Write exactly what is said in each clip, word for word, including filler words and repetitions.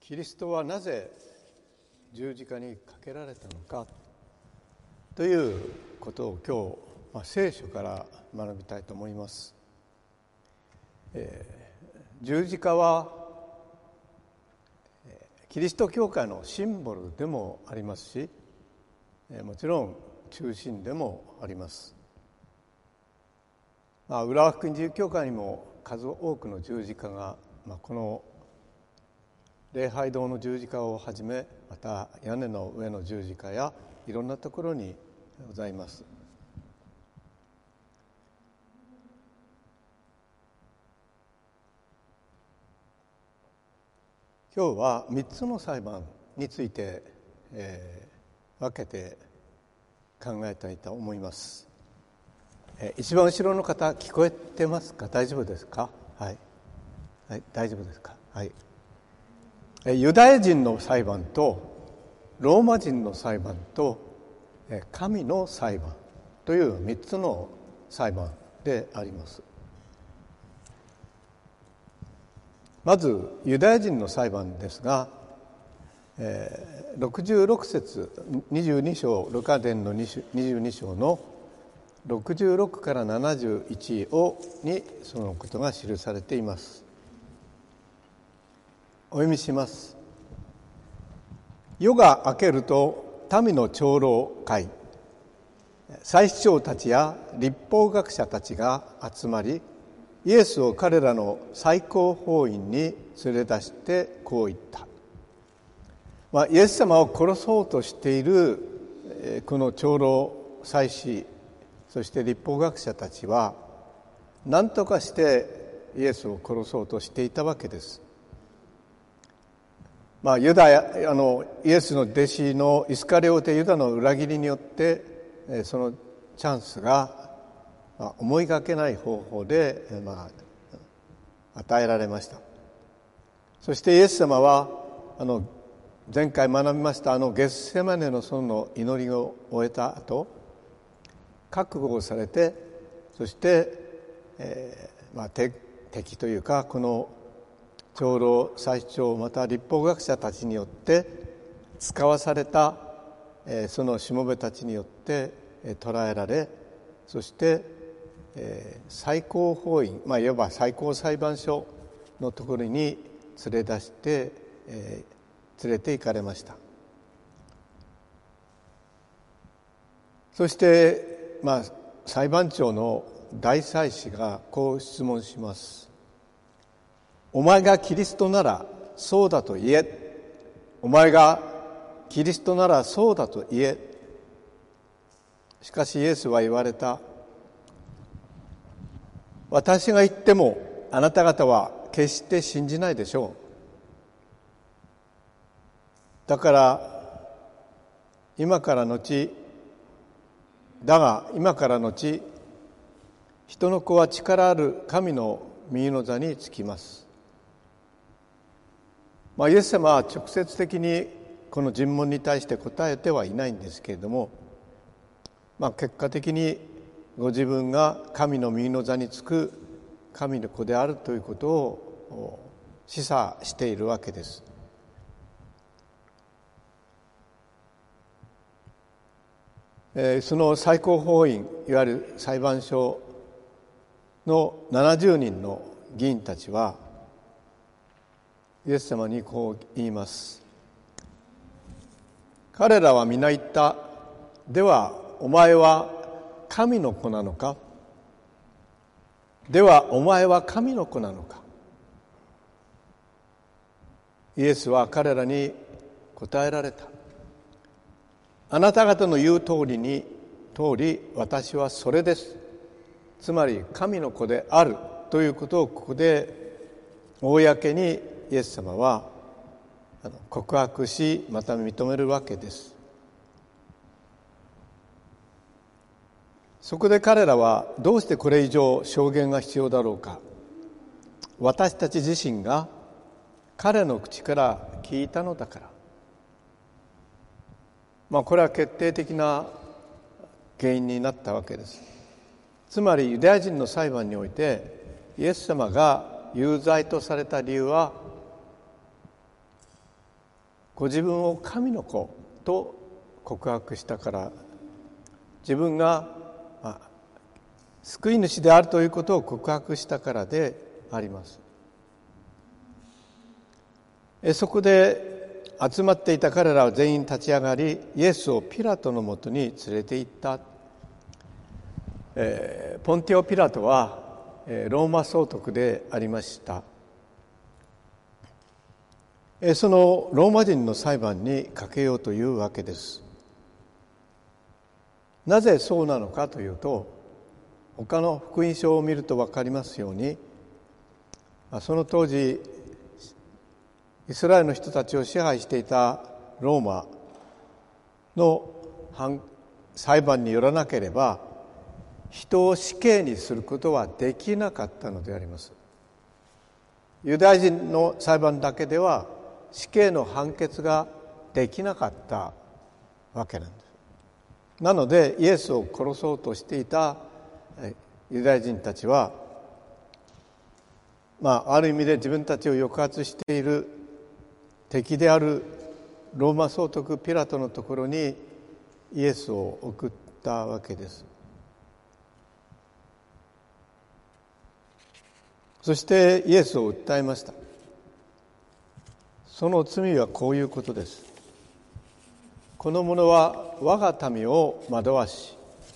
キリストはなぜ十字架にかけられたのかということを今日、まあ、聖書から学びたいと思います。えー、十字架はキリスト教会のシンボルでもありますし、もちろん中心でもあります。まあ、浦和福音自由教会にも数多くの十字架が、まあ、この礼拝堂の十字架をはじめ、また屋根の上の十字架やいろんなところにございます。今日はみっつの裁判について、えー、分けて考えたいと思います。えー、一番後ろの方聞こえてますか？大丈夫ですか？はい、はい、大丈夫ですか？はい。ユダヤ人の裁判とローマ人の裁判と神の裁判というみっつの裁判であります。まずユダヤ人の裁判ですが、ろくじゅうろく節にじゅうに章ルカ伝のにじゅうに章のろくじゅうろくからななじゅういちをにそのことが記されています。お読みします。夜が明けると民の長老会、祭司長たちや律法学者たちが集まり、イエスを彼らの最高法院に連れ出してこう言った。まあ、イエス様を殺そうとしているこの長老、祭司、そして律法学者たちは何とかしてイエスを殺そうとしていたわけです。まあ、ユダヤあのイエスの弟子のイスカリオテユダの裏切りによってそのチャンスが思いがけない方法で、まあ、与えられました。そしてイエス様はあの前回学びましたあのゲッセマネの園の祈りを終えた後、覚悟をされて、そして、えーまあ、敵というかこの長老、祭司長、また律法学者たちによって使わされた、えー、そのしもべたちによって、えー、捕らえられ、そして、えー、最高法院、まあ、いわば最高裁判所のところに連れ出して、えー、連れて行かれました。そして、まあ、裁判長の大祭司がこう質問します。お前がキリストならそうだと言え。お前がキリストならそうだと言え。しかしイエスは言われた。私が言ってもあなた方は決して信じないでしょう。だから今から後、だが今から後、人の子は力ある神の右の座につきます。まあ、イエス様は直接的にこの尋問に対して答えてはいないんですけれども、まあ、結果的にご自分が神の右の座につく神の子であるということを示唆しているわけです。えー、その最高法院、いわゆる裁判所のななじゅうにんの議員たちはイエス様にこう言います。彼らは皆言った。ではお前は神の子なのか？ではお前は神の子なのか？イエスは彼らに答えられた。あなた方の言う通りに通り私はそれです。つまり神の子であるということをここで公にイエス様は告白し、また認めるわけです。そこで彼らはどうしてこれ以上証言が必要だろうか。私たち自身が彼の口から聞いたのだから。まあこれは決定的な原因になったわけです。つまりユダヤ人の裁判においてイエス様が有罪とされた理由はご自分を神の子と告白したから、自分が救い主であるということを告白したからであります。そこで集まっていた彼らは全員立ち上がり、イエスをピラトのもとに連れて行った。ポンティオ・ピラトはローマ総督でありました。そのローマ人の裁判にかけようというわけです。なぜそうなのかというと、他の福音書を見ると分かりますように、その当時イスラエルの人たちを支配していたローマの裁判によらなければ、人を死刑にすることはできなかったのであります。ユダヤ人の裁判だけでは死刑の判決ができなかったわけなんです。なのでイエスを殺そうとしていたユダヤ人たちは、まあ、ある意味で自分たちを抑圧している敵であるローマ総督ピラトのところにイエスを送ったわけです。そしてイエスを訴えました。その罪はこういうことです。この者は我が民を惑わし、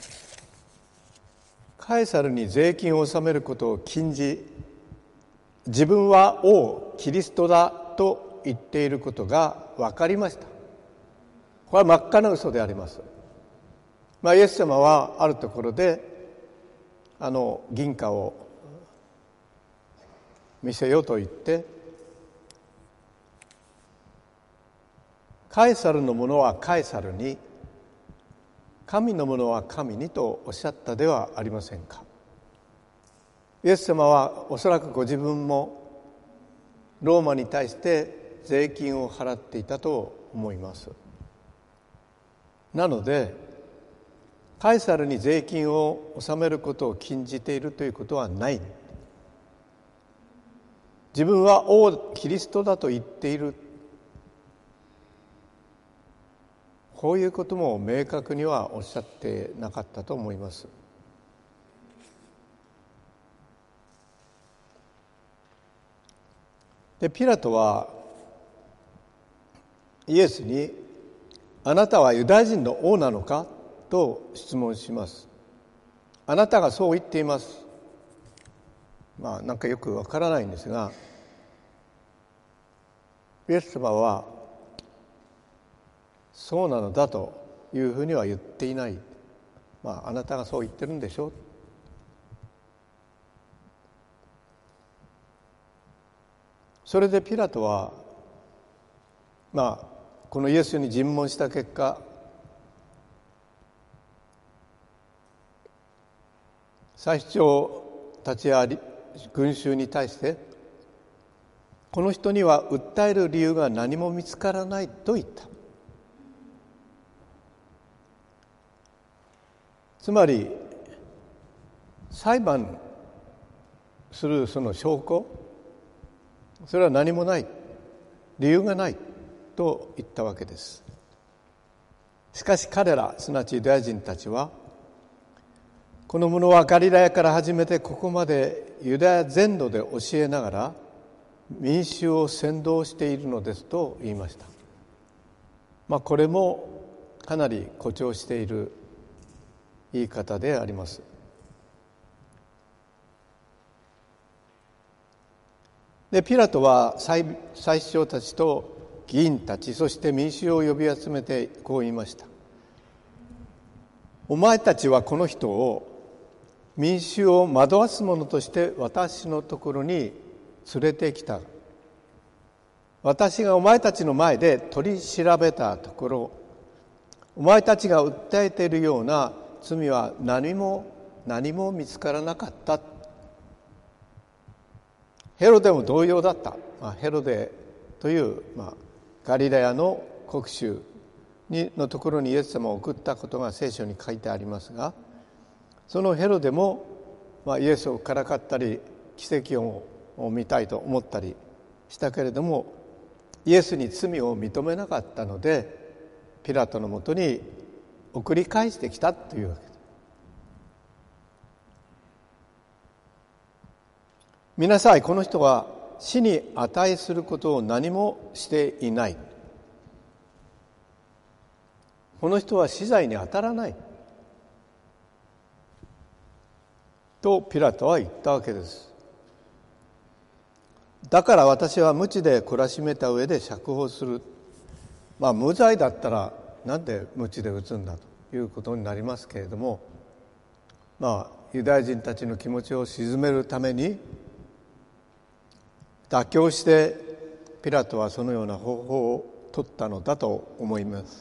カエサルに税金を納めることを禁じ、自分は王キリストだと言っていることが分かりました。これは真っ赤な嘘であります。まあ、イエス様はあるところであの銀貨を見せようと言って、カエサルのものはカエサルに、神のものは神にとおっしゃったではありませんか。イエス様はおそらくご自分もローマに対して税金を払っていたと思います。なのでカエサルに税金を納めることを禁じているということはない。自分は王キリストだと言っている、こういうことも明確にはおっしゃってなかったと思います。で、ピラトはイエスに、あなたはユダヤ人の王なのかと質問します。あなたがそう言っています。まあなんかよくわからないんですが、イエス様はそうなのだというふうには言っていない。まああなたがそう言ってるんでしょう。それでピラトはまあこのイエスに尋問した結果、祭司長たちや群衆に対して、この人には訴える理由が何も見つからないと言った。つまり裁判するその証拠、それは何もない、理由がないと言ったわけです。しかし彼ら、すなわちユダヤ人たちは、この者はガリラヤから始めてここまでユダヤ全土で教えながら民衆を扇動しているのですと言いました。まあこれもかなり誇張している言い方であります。で、ピラトは祭司長たちと議員たち、そして民衆を呼び集めてこう言いました。お前たちはこの人を民衆を惑わす者として私のところに連れてきた。私がお前たちの前で取り調べたところ、お前たちが訴えているような罪は何も何も見つからなかった。ヘロデも同様だった。まあ、ヘロデという、まあ、ガリラヤの国衆にのところにイエス様を送ったことが聖書に書いてありますが、そのヘロデも、まあ、イエスをからかったり奇跡を見たいと思ったりしたけれども、 イエスに罪を認めなかったので、ピラトのもとに送り返してきたというわけです。見なさい、この人は死に値することを何もしていない。この人は死罪に当たらないとピラトは言ったわけです。だから私は鞭で懲らしめた上で釈放する。まあ無罪だったらなんで鞭で打つんだということになりますけれども、まあユダヤ人たちの気持ちを鎮めるために妥協してピラトはそのような方法を取ったのだと思います。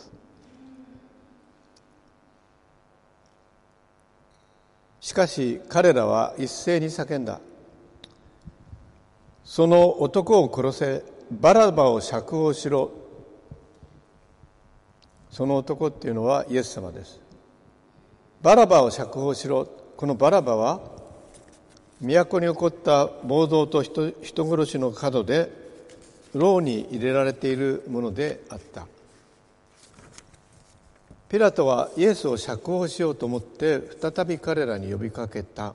しかし彼らは一斉に叫んだ。その男を殺せ、バラバを釈放しろ。その男っていうのはイエス様です。バラバを釈放しろ。このバラバは都に起こった暴動と 人, 人殺しの角で牢に入れられているものであった。ピラトはイエスを釈放しようと思って再び彼らに呼びかけた。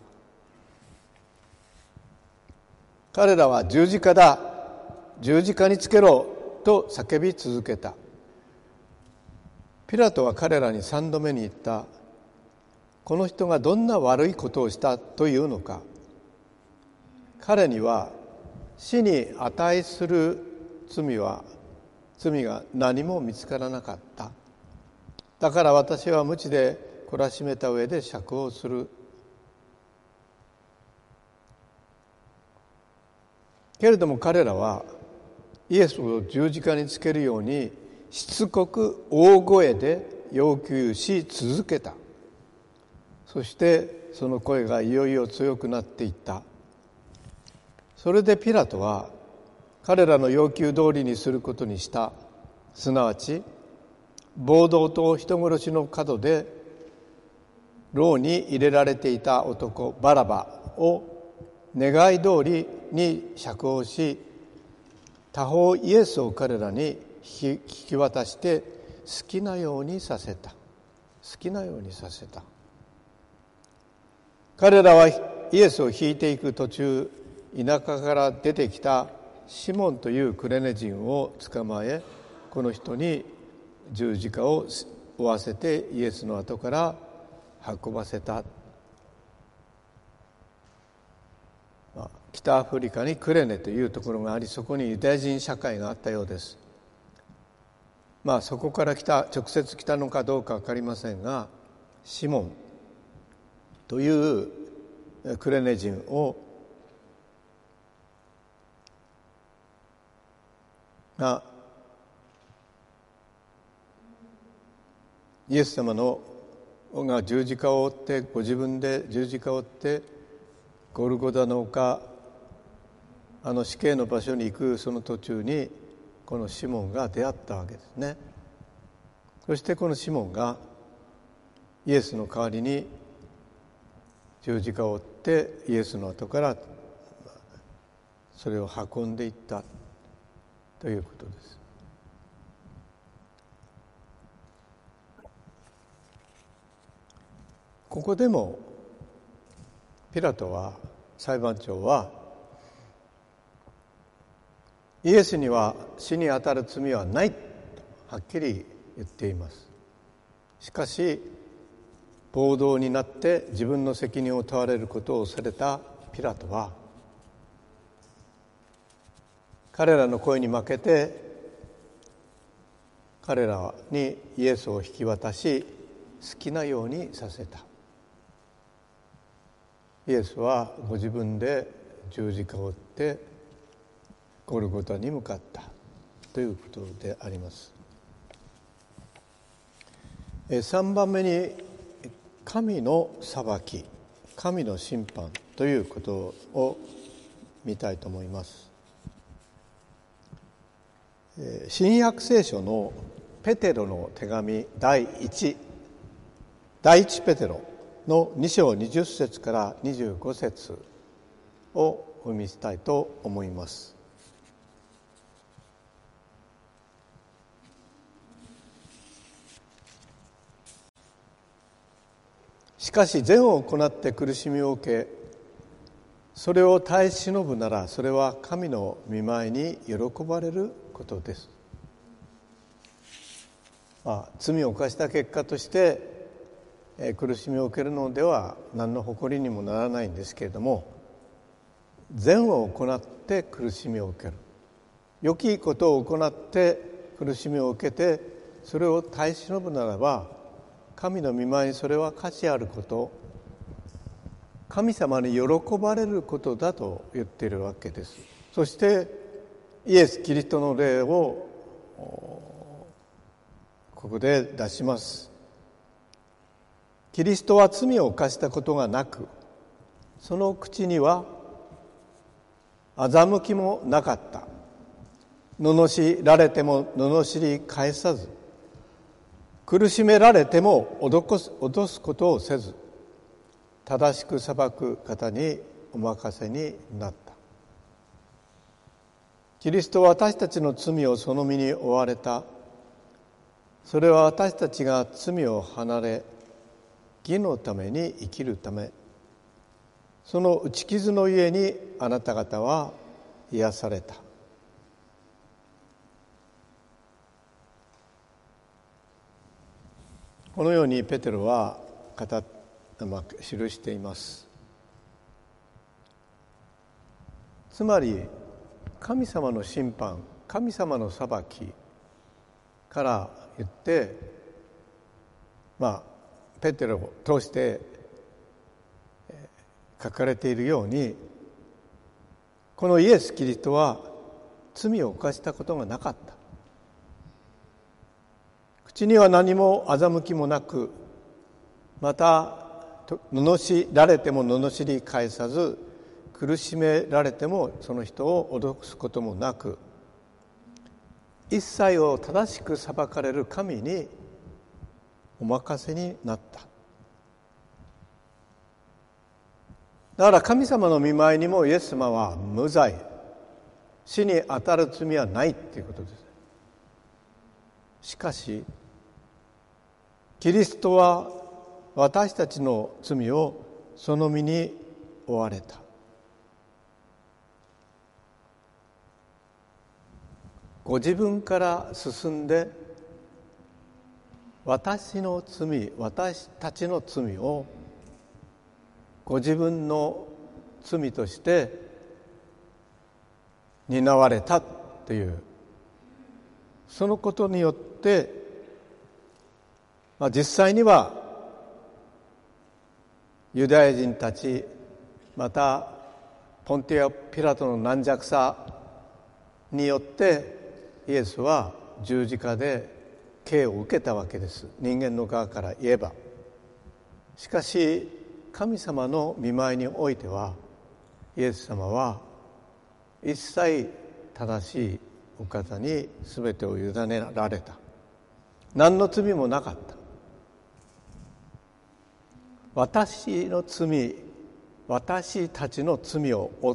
彼らは十字架だ、十字架につけろと叫び続けた。ピラトは彼らに三度目に言った。この人がどんな悪いことをしたというのか。彼には死に値する罪は罪が何も見つからなかった。だから私は鞭で懲らしめた上で釈放する。けれども彼らはイエスを十字架につけるようにしつこく大声で要求し続けた。そしてその声がいよいよ強くなっていった。それでピラトは彼らの要求通りにすることにした。すなわち暴動と人殺しの角で牢に入れられていた男バラバを願い通りに釈放し、他方イエスを彼らに引き渡して好きなようにさせた。好きなようにさせた。彼らはイエスを引いていく途中、田舎から出てきたシモンというクレネ人を捕まえ、この人に十字架を負わせてイエスの後から運ばせた。北アフリカにクレネというところがあり、そこにユダヤ人社会があったようです。まあそこから来た直接来たのかどうか分かりませんが、シモンというクレネ人をがイエス様のが十字架を追って、ご自分で十字架を追ってゴルゴダの丘、あの死刑の場所に行くその途中にこのシモンが出会ったわけですね。そしてこのシモンがイエスの代わりに十字架を追ってイエスの後からそれを運んでいったということです。ここでもピラトは裁判長はイエスには死にあたる罪はないとはっきり言っています。しかし暴動になって自分の責任を問われることを恐れたピラトは彼らの声に負けて彼らにイエスを引き渡し好きなようにさせた。イエスはご自分で十字架を追ってゴルゴタに向かったということであります。さんばんめに神の裁き、神の審判ということを見たいと思います。新約聖書のペテロの手紙第一第一ペテロのに章にじゅっ節からにじゅうご節をお読みしたいと思います。 しかし善を行って苦しみを受け、それを耐え忍ぶなら、それは神の御前に喜ばれることです。まあ、罪を犯した結果として苦しみを受けるのでは何の誇りにもならないんですけれども、善を行って苦しみを受ける、良きことを行って苦しみを受けてそれを耐え忍ぶならば、神の御前にそれは価値あること、神様に喜ばれることだと言っているわけです。そしてイエス・キリストの例をここで出します。キリストは罪を犯したことがなく、その口には欺きもなかった。罵られても罵り返さず、苦しめられても脅す、脅すことをせず、正しく裁く方にお任せになった。キリストは私たちの罪をその身に負われた。それは私たちが罪を離れ、義のために生きるため、その打ち傷のゆえにあなた方は癒された。このようにペテロは語っ、まあ、記しています。つまり神様の審判、神様の裁きから言って、まあペテロを通して書かれているように、このイエス・キリストは罪を犯したことがなかった。口には何も欺きもなく、また罵られても罵り返さず、苦しめられてもその人を脅すこともなく、一切を正しく裁かれる神にお任せになった。だから神様の御前にもイエス様は無罪、死に当たる罪はないということです。しかしキリストは私たちの罪をその身に負われた。ご自分から進んで私の罪、私たちの罪をご自分の罪として担われたという、そのことによって、まあ、実際にはユダヤ人たち、またポンティア・ピラトの軟弱さによってイエスは十字架で刑を受けたわけです。人間の側から言えば。しかし神様の御前においては、イエス様は一切正しいお方に全てを委ねられた。何の罪もなかった。私の罪、私たちの罪を負って、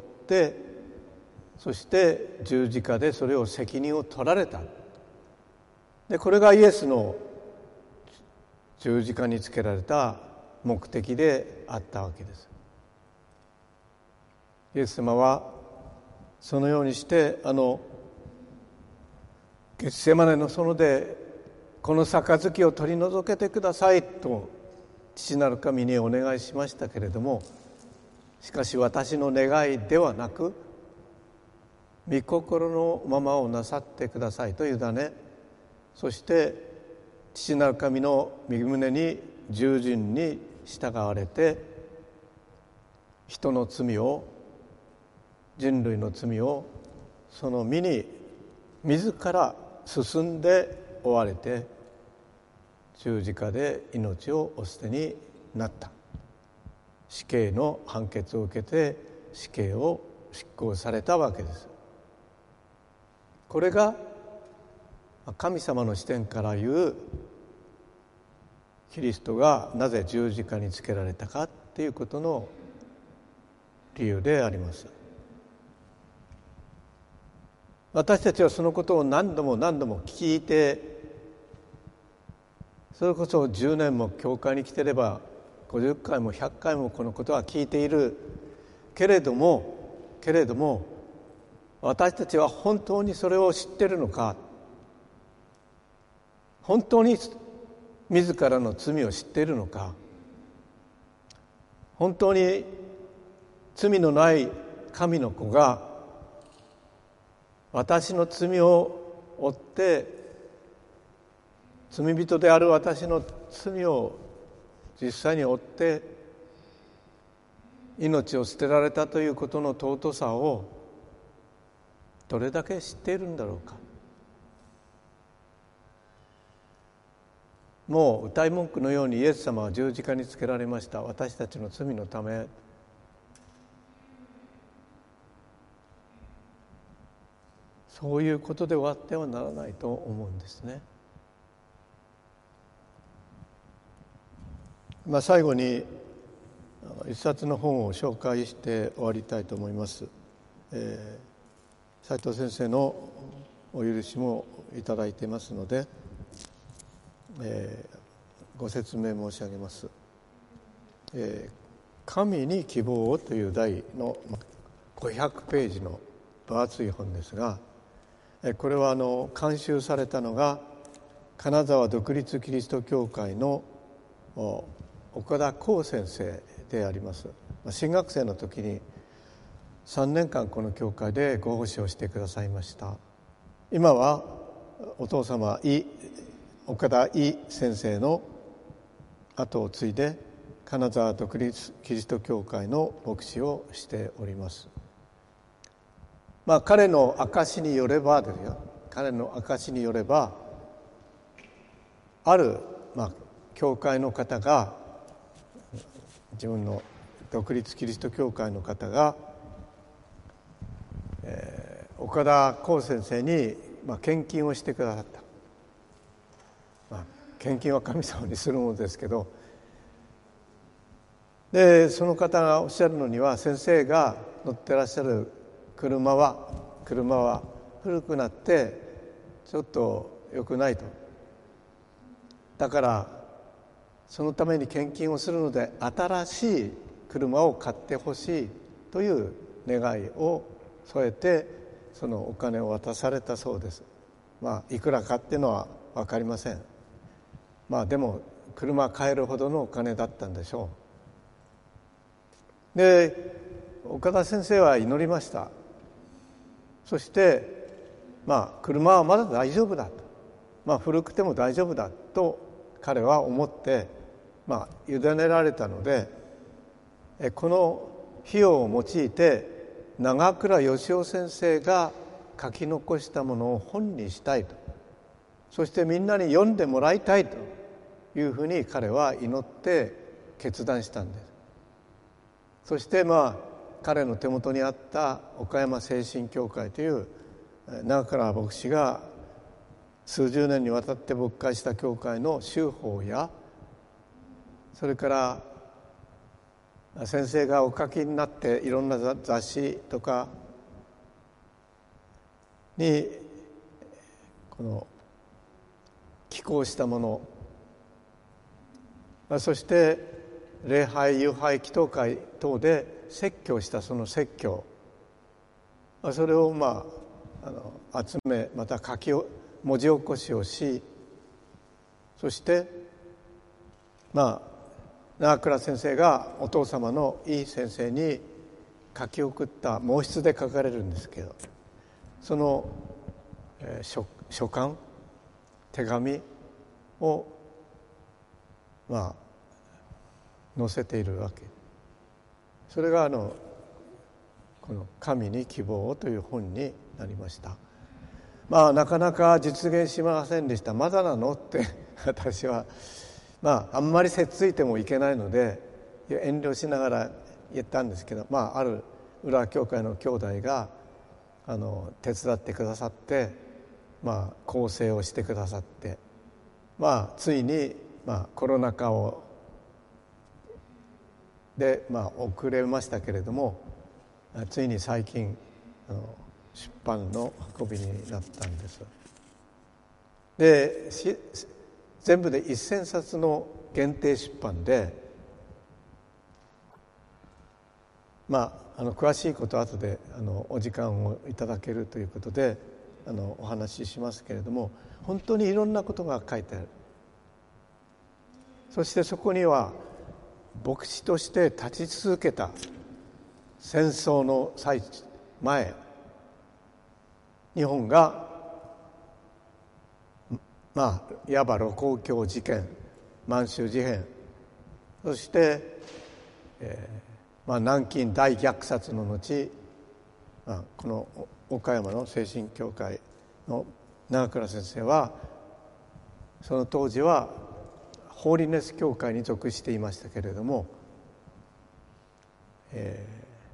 そして十字架でそれを責任を取られた。で、これがイエスの十字架につけられた目的であったわけです。イエス様はそのようにして、あのゲッセマネの園でこの杯を取り除けてくださいと父なる神にお願いしましたけれども、しかし私の願いではなく御心のままをなさってくださいと委ね、そして父なる神の御胸に従順に従われて、人の罪を、人類の罪をその身に自ら進んで負われて、十字架で命をお捨てになった。死刑の判決を受けて死刑を執行されたわけです。これが神様の視点から言うキリストがなぜ十字架につけられたかっていうことの理由であります。私たちはそのことを何度も何度も聞いて、それこそじゅうねんも教会に来てればごじゅっかいもひゃっかいもこのことは聞いているけれどもけれども私たちは本当にそれを知っているのか、本当に自らの罪を知っているのか、本当に罪のない神の子が私の罪を負って罪人である私の罪を実際に負って命を捨てられたということの尊さをどれだけ知っているんだろうか。もう歌い文句のようにイエス様は十字架につけられました。私たちの罪のため。そういうことで終わってはならないと思うんですね。まあ、最後に一冊の本を紹介して終わりたいと思います。えー斉藤先生のお許しもいただいていますので、えー、ご説明申し上げます。えー、神に希望をという題のごひゃくページの分厚い本ですが、これはあの監修されたのが金沢独立キリスト教会の岡田光先生であります。新学生の時にさんねんかんこの教会でご奉仕をしてくださいました。今はお父様井岡田井先生の後を継いで金沢独立キリスト教会の牧師をしております。まあ彼の証によればですよ彼の証によればある、まあ、教会の方が自分の独立キリスト教会の方がえー、岡田光先生に、まあ、献金をしてくださった、まあ、献金は神様にするものですけど、でその方がおっしゃるのには先生が乗ってらっしゃる車は車は古くなってちょっと良くないと、だからそのために献金をするので新しい車を買ってほしいという願いを添えてそのお金を渡されたそうです。まあいくらかっていうのは分かりません。まあでも車買えるほどのお金だったんでしょう。で岡田先生は祈りました。そしてまあ車はまだ大丈夫だと、まあ古くても大丈夫だと彼は思ってまあ委ねられたので、この費用を用いて長倉義雄先生が書き残したものを本にしたいと、そしてみんなに読んでもらいたいというふうに彼は祈って決断したんです。そしてまあ彼の手元にあった岡山聖心教会という長倉牧師が数十年にわたって牧会した教会の修法や、それから先生がお書きになっていろんな雑誌とかにこの寄稿したもの、そして礼拝夕拝祈祷会等で説教したその説教、それをまああの集め、また書きを文字起こしをし、そしてまあ長倉先生がお父様の井先生に書き送った毛筆で書かれるんですけど、その、えー、書, 書簡手紙をまあ載せているわけ。それがあのこの「神に希望を」という本になりました。まあなかなか実現しませんでした。まだなのって私はまああんまりせっついてもいけないので遠慮しながら言ったんですけど、まあある浦和教会の兄弟があの手伝ってくださって、まあ構成をしてくださって、まあついにまあコロナ禍をでまあ遅れましたけれども、ついに最近あの出版の運びになったんです。で全部でせんさつの限定出版で、 まあ、あの詳しいことは後であのお時間をいただけるということであのお話ししますけれども、本当にいろんなことが書いてある。そしてそこには牧師として立ち続けた戦争の最前、日本がまあいわば盧溝橋事件、満州事変、そして、えーまあ、南京大虐殺の後、まあ、この岡山の精神教会の長倉先生はその当時はホーリネス教会に属していましたけれども、え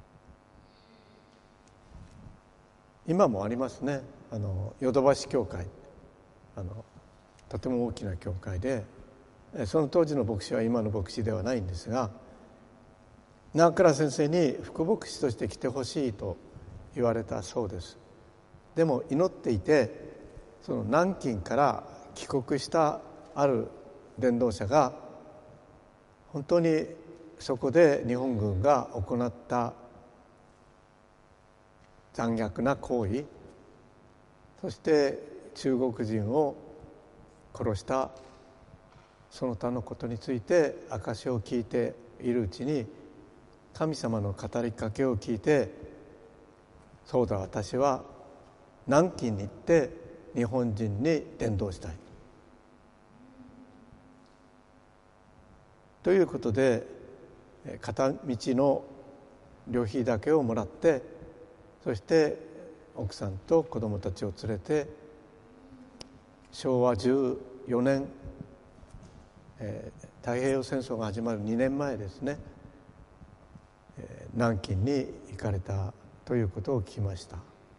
ー、今もありますね、あのヨドバシ教会、あのとても大きな教会で、その当時の牧師は今の牧師ではないんですが、長倉先生に副牧師として来てほしいと言われたそうです。でも祈っていて、その南京から帰国したある伝道者が本当にそこで日本軍が行った残虐な行為、そして中国人を殺したその他のことについて証しを聞いているうちに、神様の語りかけを聞いて、そうだ、私は南京に行って日本人に伝道したいということで、片道の旅費だけをもらって、そして奥さんと子供たちを連れてしょうわじゅうよねん、えー、太平洋戦争が始まるにねんまえですね、えー、南京に行かれたということを聞きました。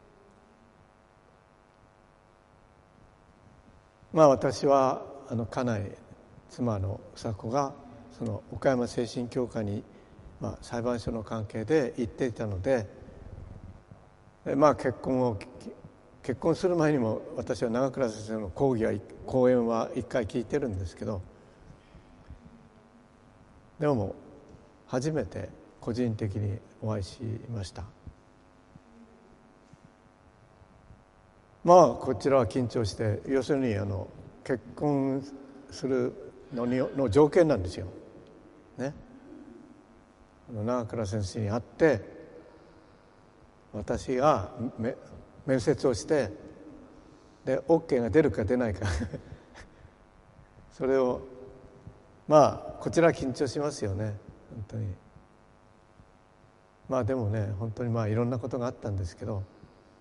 まあ私はあの家内、妻の房子がその岡山精神教会に、まあ、裁判所の関係で行っていたので、まあ結婚を結婚する前にも私は長倉先生の講義は講演は一回聞いてるんですけど、でも初めて個人的にお会いしました。まあこちらは緊張して、要するにあの結婚するのにの条件なんですよね。あの長倉先生に会って私が面接をして、で OK が出るか出ないかそれをまあこちら緊張しますよね、本当に。まあでもね、本当にまあいろんなことがあったんですけど、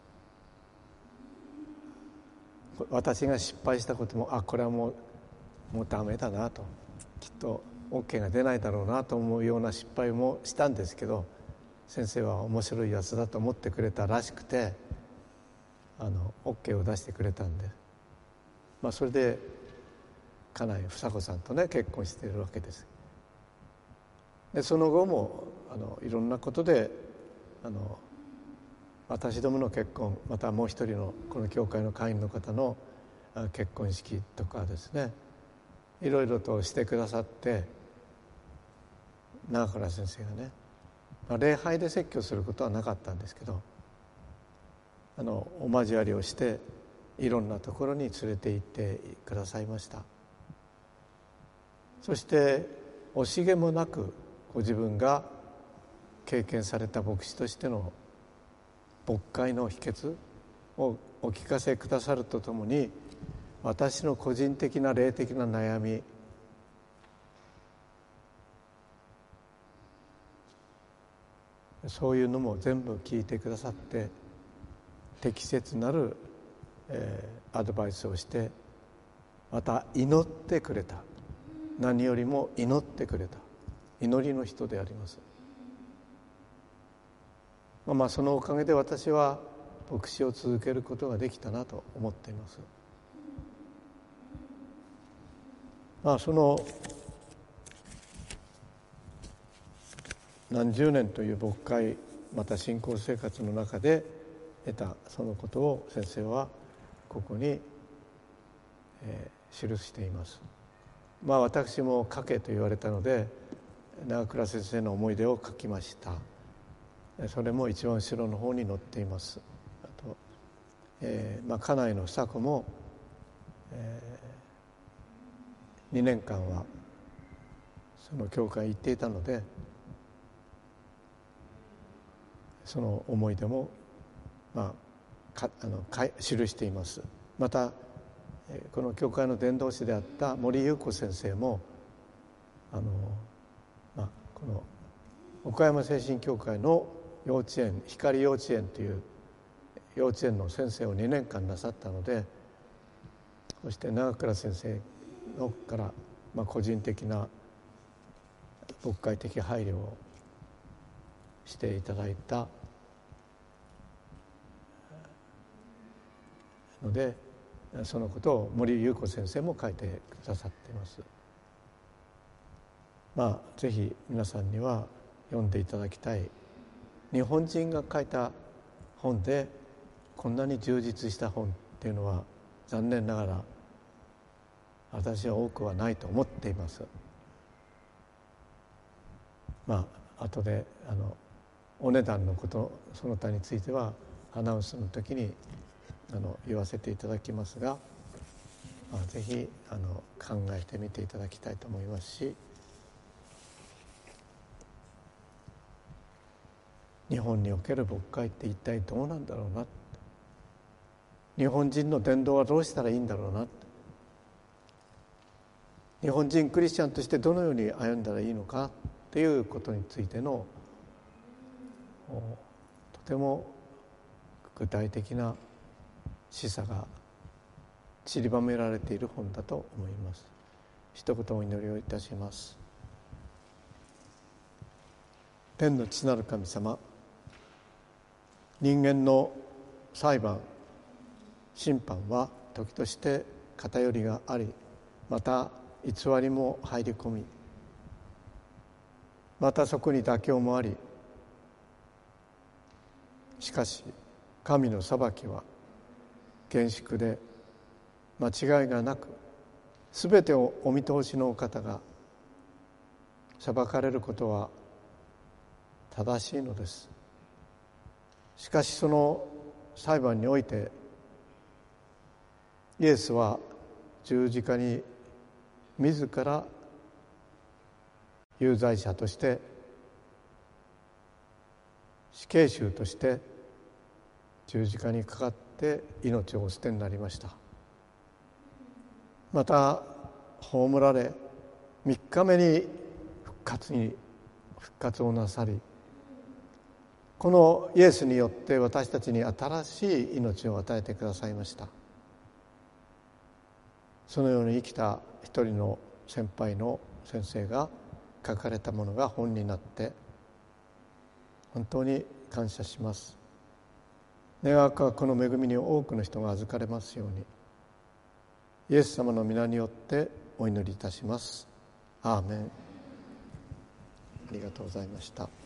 私が失敗したことも、あこれはもうもうダメだなと、きっと OK が出ないだろうなと思うような失敗もしたんですけど、先生は面白いやつだと思ってくれたらしくて、あの OK を出してくれたんで、まあそれで家内房子さんとね結婚しているわけです。でその後もあのいろんなことであの私どもの結婚、またもう一人のこの教会の会員の方の結婚式とかですね、いろいろとしてくださって、長倉先生がね、まあ、礼拝で説教することはなかったんですけど、あのお交わりをしていろんなところに連れて行ってくださいました。そして惜しげもなくご自分が経験された牧師としての牧会の秘訣をお聞かせくださるとともに、私の個人的な霊的な悩み、そういうのも全部聞いてくださって、適切なる、えー、アドバイスをして、また祈ってくれた。何よりも祈ってくれた祈りの人であります。まあそのおかげで私は牧師を続けることができたなと思っています。まあその何十年という牧会、また信仰生活の中で得たそのことを先生はここに、えー、記しています。まあ私も書けと言われたので長倉先生の思い出を書きました。 それも一番後ろの方に載っています。あと、えーまあ、家内の房子も、えー、にねんかんはその教会に行っていたので、その思い出も、まあ、かあのか記しています。またこの教会の伝道師であった森裕子先生もあの、まあ、この岡山聖心教会の幼稚園、光幼稚園という幼稚園の先生をにねんかんなさったので、そして長倉先生のから、まあ、個人的な牧会的配慮をしていただいたので、そのことを森裕子先生も書いてくださっています。まあぜひ皆さんには読んでいただきたい。日本人が書いた本でこんなに充実した本っていうのは残念ながら私は多くはないと思っています。まあ後であのお値段のことその他についてはアナウンスの時にあの言わせていただきますが、まあ、ぜひあの考えてみていただきたいと思いますし、日本における牧会って一体どうなんだろうな、日本人の伝道はどうしたらいいんだろうな、日本人クリスチャンとしてどのように歩んだらいいのかということについてのとても具体的な示唆が散りばめられている本だと思います。一言お祈りをいたします。天の父なる神様、人間の裁判、審判は時として偏りがあり、また偽りも入り込み、またそこに妥協もあり、しかし神の裁きは厳粛で間違いがなく、すべてをお見通しのお方が裁かれることは正しいのです。しかしその裁判においてイエスは十字架に自ら有罪者として死刑囚として十字架にかかって命をお捨てになりました。また葬られみっかめに復活に復活をなさり、このイエスによって私たちに新しい命を与えてくださいました。そのように生きた一人の先輩の先生が書かれたものが本になって本当に感謝します。願わくはこの恵みに多くの人が預かれますように、イエス様の皆によってお祈りいたします。アーメン。ありがとうございました。